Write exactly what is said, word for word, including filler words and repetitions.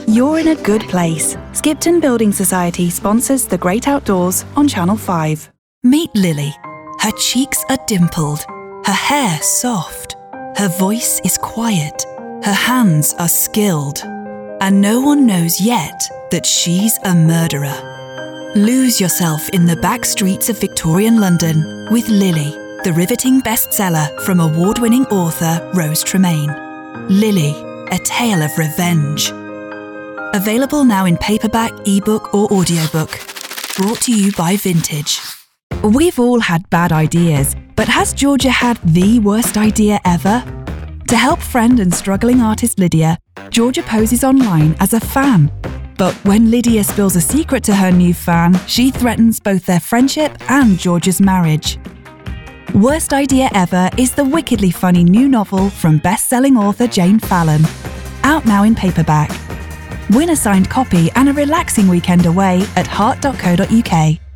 You're in a good place. Skipton Building Society sponsors The Great Outdoors on Channel five. Meet Lily. Her cheeks are dimpled, her hair soft, her voice is quiet, her hands are skilled, and no one knows yet that she's a murderer. Lose yourself in the back streets of Victorian London with Lily, the riveting bestseller from award-winning author Rose Tremaine. Lily, a tale of revenge. Available now in paperback, ebook or audiobook. Brought to you by Vintage. We've all had bad ideas, but has Georgia had the worst idea ever? To help friend and struggling artist Lydia, Georgia poses online as a fan. But when Lydia spills a secret to her new fan, she threatens both their friendship and Georgia's marriage. Worst Idea Ever is the wickedly funny new novel from best-selling author Jane Fallon. Out now in paperback. Win a signed copy and a relaxing weekend away at heart dot co dot uk.